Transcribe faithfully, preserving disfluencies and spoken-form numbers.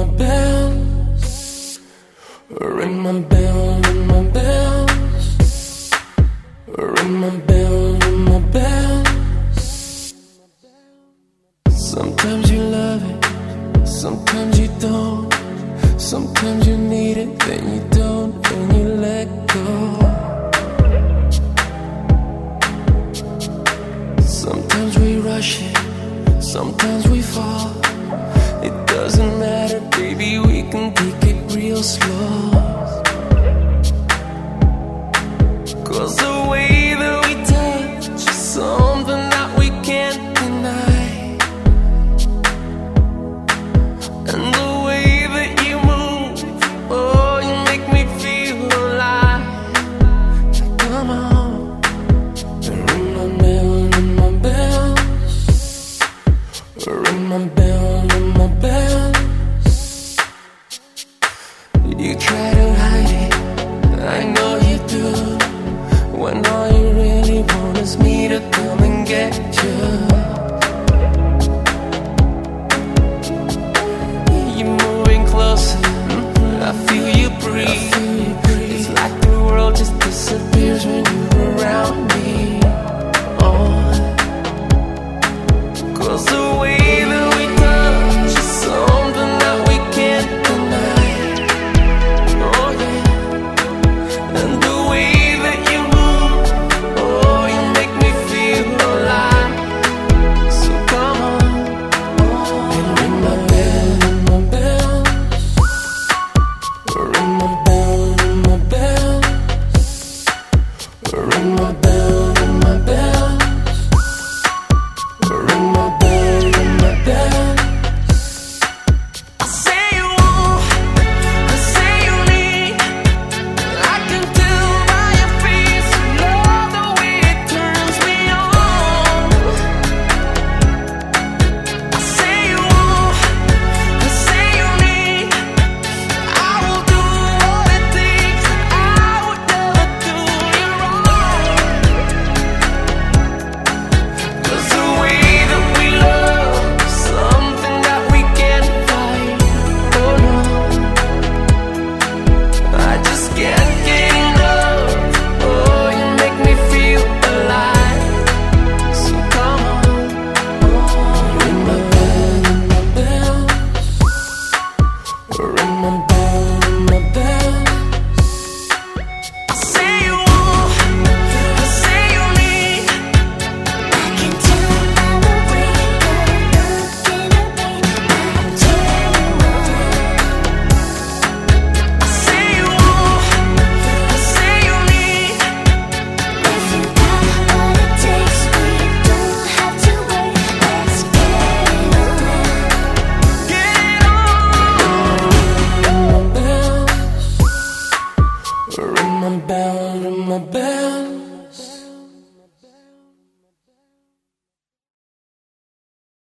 my bells, ring my bell, ring my bells, ring my bell, ring my bells. Sometimes you love it, sometimes you don't. Sometimes you need it, then you don't, and you let go. Sometimes we rush it, sometimes we fall. It doesn't matter, baby, we can take it real slow. Cause the way that we touch is something that we can't deny. And the